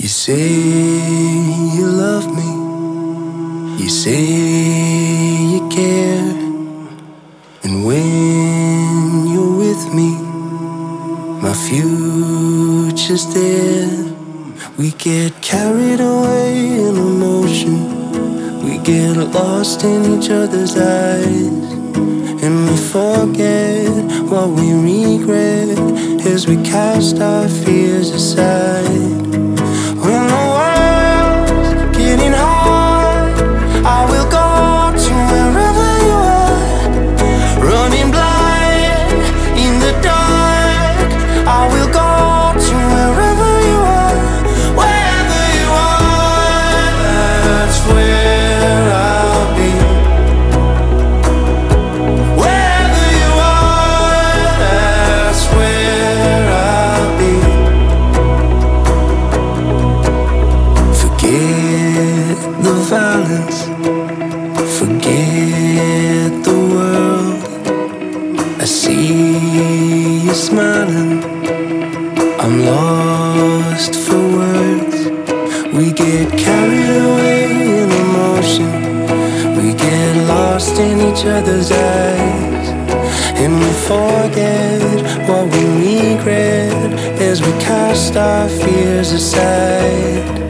You say you love me, you say you care, and when you're with me, my future's there. We get carried away in emotion, we get lost in each other's eyes, and we forget what we regret as we cast our fears aside. When the world's getting hard, I will go to wherever you are. Running blind in the dark, I will go to wherever you are. Wherever you are, that's where I'll be. Wherever you are, that's where I'll be. Forget the violence, forget the world. I see you smiling, I'm lost for words. We get carried away in emotion, we get lost in each other's eyes, and we forget what we regret as we cast our fears aside.